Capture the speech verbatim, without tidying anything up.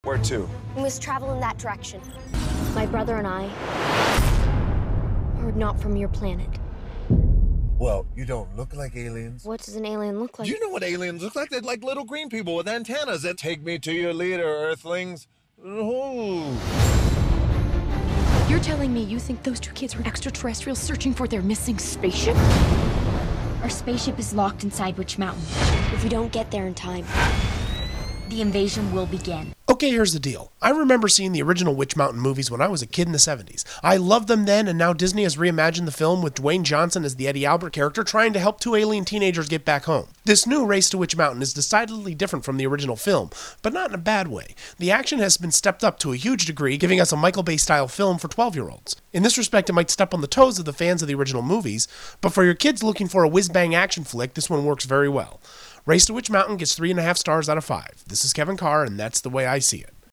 Where to? We must travel in that direction. My brother and I are not from your planet. Well, you don't look like aliens. What does an alien look like? Do you know what aliens look like? They're like little green people with antennas that take me to your leader, Earthlings. Ooh. You're telling me you think those two kids were extraterrestrials searching for their missing spaceship? Our spaceship is locked inside Witch Mountain. If we don't get there in time, the invasion will begin. Okay, here's the deal. I remember seeing the original Witch Mountain movies when I was a kid in the seventies. I loved them then, and now Disney has reimagined the film with Dwayne Johnson as the Eddie Albert character trying to help two alien teenagers get back home. This new Race to Witch Mountain is decidedly different from the original film, but not in a bad way. The action has been stepped up to a huge degree, giving us a Michael Bay-style film for twelve-year-olds. In this respect, it might step on the toes of the fans of the original movies, but for your kids looking for a whiz-bang action flick, this one works very well. Race to Witch Mountain gets three and a half stars out of five. This is Kevin Carr, and that's the way I see it.